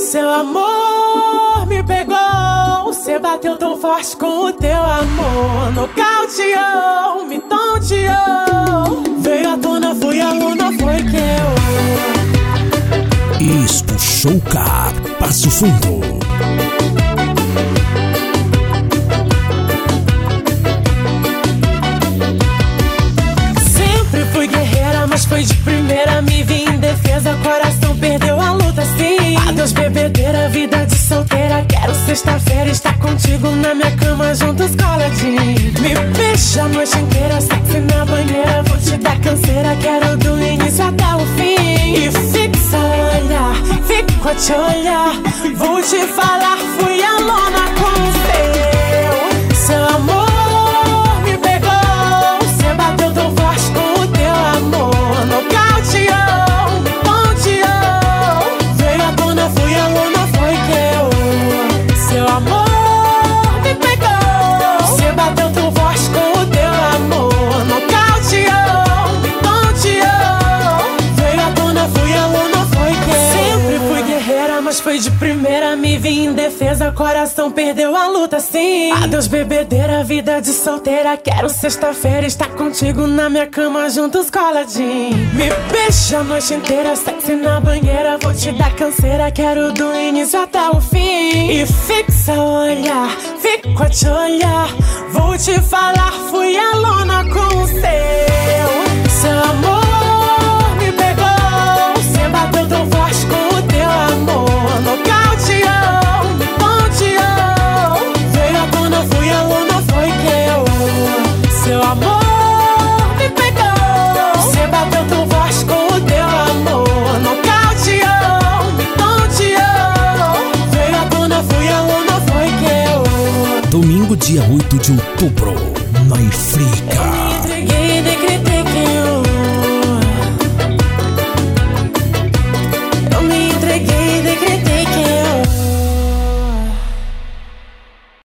Seu amor me pegou, você bateu tão forte com o teu amor. Nocauteou, me tonteou. Veio à tona, fui aluna, foi que eu. Isto Showcar, Passo Fundo. Sempre fui guerreira, mas foi de primeira. Me vi em defesa, coração perdeu a luta, sim. Adeus bebedeira, vida de solteira. Quero sexta-feira estar contigo na minha cama, juntos coladinho. Me beija a noite inteira, sexy na banheira. Vou te dar canseira, quero do início até o fim. E fixa o olhar, fico a te olhar. Vou te falar, fui alona com o seu amor me pegou, você bateu tão forte com o teu amor. Nocauteou, me ponteou. Veio à tona, fui aluna, foi que eu. Seu amor me pegou, você bateu tão forte com o teu amor. Nocauteou, me ponteou. Veio à tona, fui aluna, foi que eu. Sempre fui guerreira, mas foi de primeira. Me vi em defesa, coração perdeu a luta, sim. Adeus bebedeira, vida de solteira. Quero sexta-feira estar contigo na minha cama, juntos coladinho. Me beija a noite inteira, sexy na banheira. Vou te dar canseira, quero do início até o fim. E fixa o olhar, fico a te olhar. Vou te falar, fui alona com o seu amor me pegou, você bateu tão forte com o teu amor. Nocauteou, me ponteou. Veio à tona, fui aluna, foi que eu. Seu amor me pegou, você bateu tão forte com o teu amor. Nocauteou, me ponteou. Veio à tona, fui aluna, foi que eu. Domingo, dia 8 de outubro, na Ifrica.